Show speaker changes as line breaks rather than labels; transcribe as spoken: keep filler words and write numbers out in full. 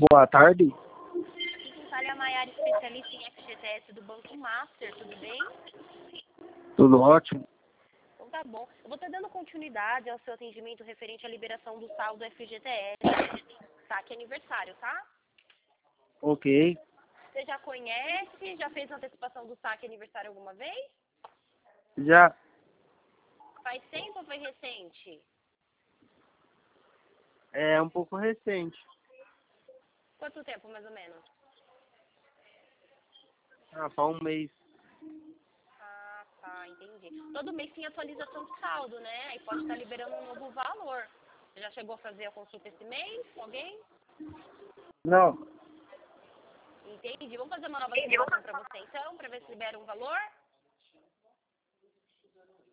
Boa tarde.
Aqui quem fala é a Maiara, especialista em F G T S do Banco Master, tudo bem?
Tudo ótimo?
Então tá bom. Eu vou estar dando continuidade ao seu atendimento referente à liberação do saldo F G T S, tá? Que é aniversário, tá?
Ok.
Você já conhece? Já fez antecipação do saque aniversário alguma vez?
Já
Faz tempo ou foi recente?
é um pouco recente.
Quanto tempo, mais ou menos?
Ah, faz um mês.
Ah, tá, entendi. Todo mês tem atualização de saldo, né? Aí pode estar liberando um novo valor. Você já chegou a fazer a consulta esse mês com alguém?
Não.
Entendi. Vamos fazer uma nova simulação para você então, para ver se libera um valor?